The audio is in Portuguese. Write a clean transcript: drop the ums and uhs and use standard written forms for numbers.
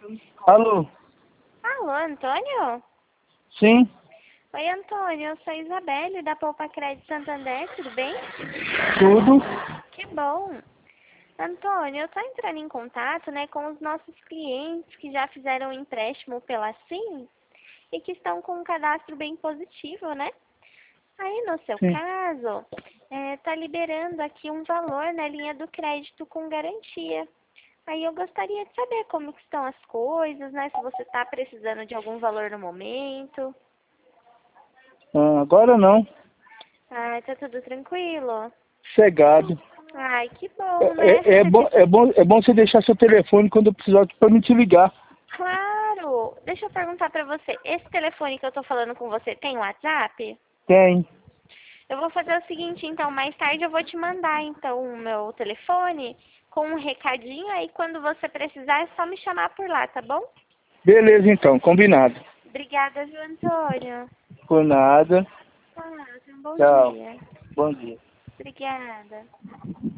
Alô? Alô, Antônio? Sim? Oi, Antônio, eu sou a Isabelle, da Poupa Crédito Santander, tudo bem? Tudo? Que bom! Antônio, eu tô entrando em contato, com os nossos clientes que já fizeram um empréstimo pela SIM e que estão com um cadastro bem positivo, né? Aí, no seu Sim. caso, tá liberando aqui um valor na linha do crédito com garantia. Aí eu gostaria de saber como que estão as coisas, né? Se você tá precisando de algum valor no momento. Agora não. Ai, tá tudo tranquilo? Chegado. Ai, que bom, né? É bom você deixar seu telefone quando eu precisar pra me te ligar. Claro! Deixa eu perguntar pra você, esse telefone que eu tô falando com você tem WhatsApp? Tem. Eu vou fazer o seguinte, então, mais tarde eu vou te mandar, então, o meu telefone com um recadinho, aí quando você precisar é só me chamar por lá, tá bom? Beleza então, combinado. Obrigada, viu, Antônio? Por nada. Ah, tenha um bom Tchau. dia. Bom dia. Obrigada.